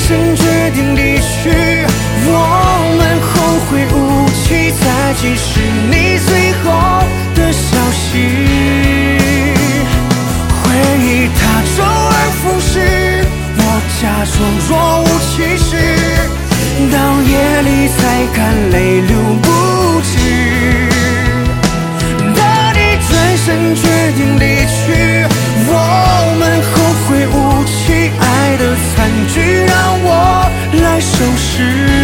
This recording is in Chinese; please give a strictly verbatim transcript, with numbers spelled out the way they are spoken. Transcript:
身决定离去，我们后会无期，才记是你最后的消息。回忆它周而复始，我假装若无其事，到夜里才看泪流不止。当你转身决定离去，我们后会无期，爱的残局让我来收拾。